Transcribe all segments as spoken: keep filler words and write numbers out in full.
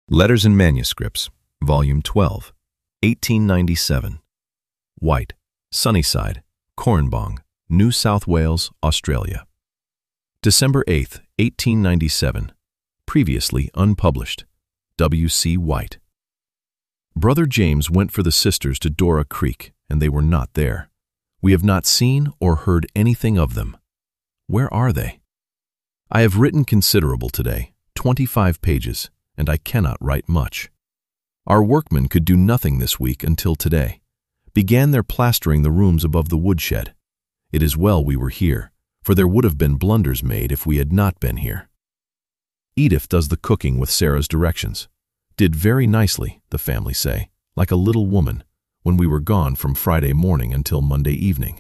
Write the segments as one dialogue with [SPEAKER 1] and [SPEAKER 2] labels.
[SPEAKER 1] Letters and Manuscripts, Volume twelve, eighteen ninety-seven. White, Sunnyside, Cornbong, New South Wales, Australia. December eighth, eighteen ninety-seven. Previously unpublished. W C White. Brother James went for the sisters to Dora Creek, and they were not there. We have not seen or heard anything of them. Where are they? I have written considerable today, twenty-five pages, and I cannot write much. Our workmen could do nothing this week until today. Began their plastering the rooms above the woodshed. It is well we were here, for there would have been blunders made if we had not been here. Edith does the cooking with Sarah's directions. Did very nicely, the family say, like a little woman, when we were gone from Friday morning until Monday evening.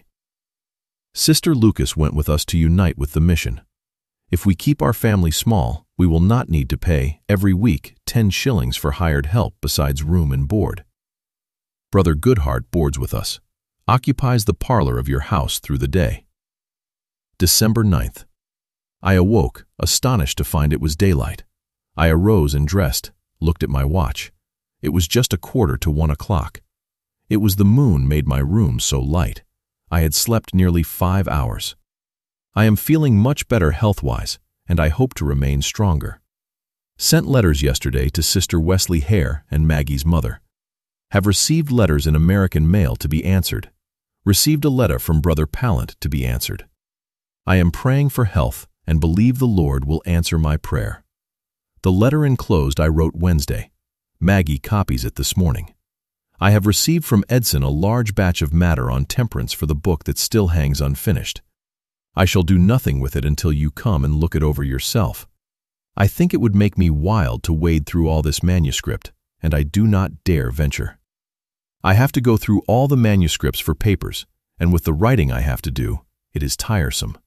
[SPEAKER 1] Sister Lucas went with us to unite with the mission. If we keep our family small, we will not need to pay, every week, ten shillings for hired help besides room and board. Brother Goodhart boards with us, occupies the parlor of your house through the day. December ninth. I awoke, astonished to find it was daylight. I arose and dressed, looked at my watch. It was just a quarter to one o'clock. It was the moon made my room so light. I had slept nearly five hours. I am feeling much better health-wise, and I hope to remain stronger. Sent letters yesterday to Sister Wesley Hare and Maggie's mother. Have received letters in American mail to be answered. Received a letter from Brother Pallant to be answered. I am praying for health and believe the Lord will answer my prayer. The letter enclosed I wrote Wednesday. Maggie copies it this morning. I have received from Edson a large batch of matter on temperance for the book that still hangs unfinished. I shall do nothing with it until you come and look it over yourself. I think it would make me wild to wade through all this manuscript, and I do not dare venture. I have to go through all the manuscripts for papers, and with the writing I have to do, it is tiresome.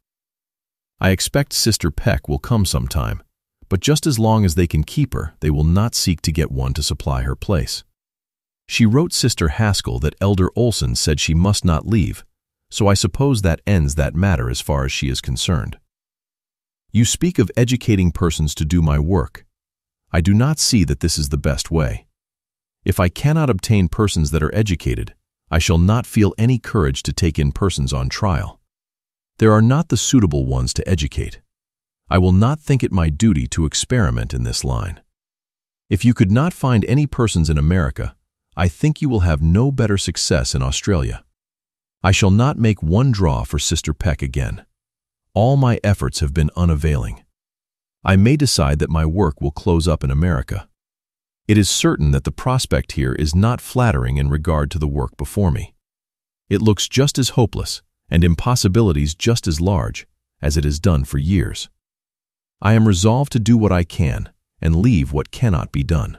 [SPEAKER 1] I expect Sister Peck will come sometime, but just as long as they can keep her, they will not seek to get one to supply her place. She wrote Sister Haskell that Elder Olson said she must not leave, so I suppose that ends that matter as far as she is concerned. You speak of educating persons to do my work. I do not see that this is the best way. If I cannot obtain persons that are educated, I shall not feel any courage to take in persons on trial. There are not the suitable ones to educate. I will not think it my duty to experiment in this line. If you could not find any persons in America, I think you will have no better success in Australia. I shall not make one draw for Sister Peck again. All my efforts have been unavailing. I may decide that my work will close up in America. It is certain that the prospect here is not flattering in regard to the work before me. It looks just as hopeless, and impossibilities just as large, as it has done for years. I am resolved to do what I can, and leave what cannot be done.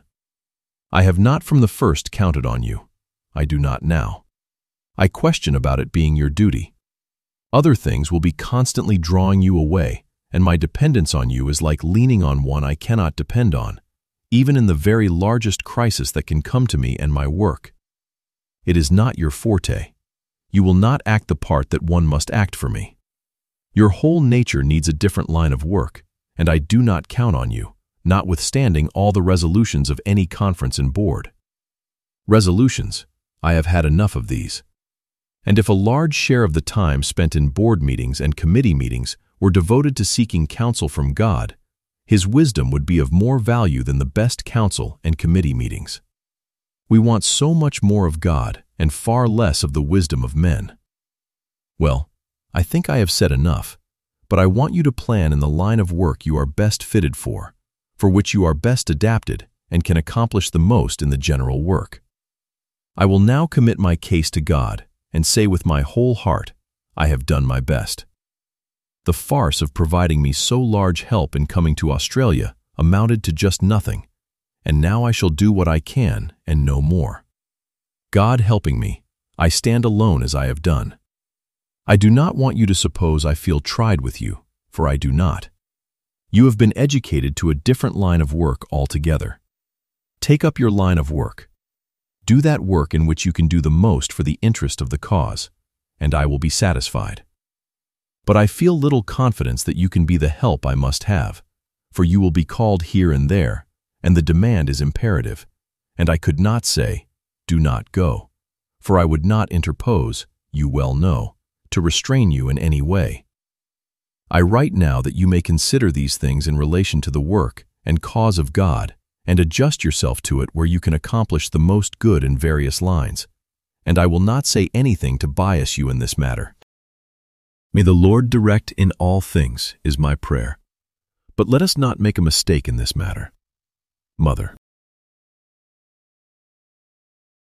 [SPEAKER 1] I have not from the first counted on you. I do not now. I question about it being your duty. Other things will be constantly drawing you away, and my dependence on you is like leaning on one I cannot depend on, even in the very largest crisis that can come to me and my work. It is not your forte. You will not act the part that one must act for me. Your whole nature needs a different line of work, and I do not count on you, notwithstanding all the resolutions of any conference and board. Resolutions, I have had enough of these. And if a large share of the time spent in board meetings and committee meetings were devoted to seeking counsel from God, His wisdom would be of more value than the best counsel and committee meetings. We want so much more of God and far less of the wisdom of men. Well, I think I have said enough, but I want you to plan in the line of work you are best fitted for, for which you are best adapted and can accomplish the most in the general work. I will now commit my case to God and say with my whole heart, I have done my best. The farce of providing me so large help in coming to Australia amounted to just nothing, and now I shall do what I can and no more. God helping me, I stand alone as I have done. I do not want you to suppose I feel tried with you, for I do not. You have been educated to a different line of work altogether. Take up your line of work. Do that work in which you can do the most for the interest of the cause, and I will be satisfied. But I feel little confidence that you can be the help I must have, for you will be called here and there, and the demand is imperative, and I could not say, "Do not go," for I would not interpose, you well know, to restrain you in any way. I write now that you may consider these things in relation to the work and cause of God, and adjust yourself to it where you can accomplish the most good in various lines, and I will not say anything to bias you in this matter. May the Lord direct in all things, is my prayer. But let us not make a mistake in this matter. Mother.